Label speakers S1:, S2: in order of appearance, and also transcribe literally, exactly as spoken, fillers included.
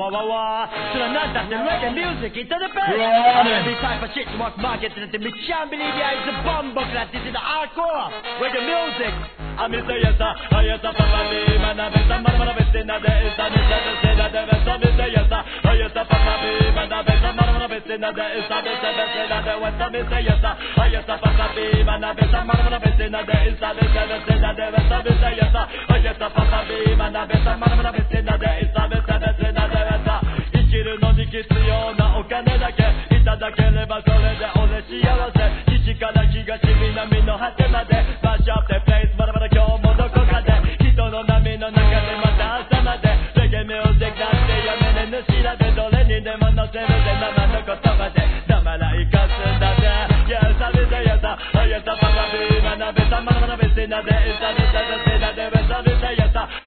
S1: wah wah wah. So not that the reggae music, it's the best. I'm every type of shit to watch market and the can't believe yeah, it's a bumbo class, this is the hardcore reggae music. I'm Mister Yesa, Ayesa Papa B, man, I'm Mister Marmara Vestina, there is a Mister Vestina, there is a Mister Yesa, Ayesa Papa B, man, I'm Mister Marmara Vestina, there is a Mister Vestina, there was a Mister Yesa, Ayesa Papa B, man, I'm Mister Marmara Vestina, there is a Mister Vestina, there is a Mister Yesa, Ayesa Papa B, man, I'm Mister Marmara Vestina, there is a Mister Vestina, there is a 生きるのに必要なお金だけいただければそれで俺幸せ西から東南の果てまでマッシュアップでプレイスまだまだ今日もどこかで人の波の中でまた朝までレゲエミュージックなんてやめれぬ調べどれにでも載せるぜ生の言葉でたまらいかすんだぜ Yes, I be there, yes, I Yes, I Papa B, man, I be some man, I be seen that there is a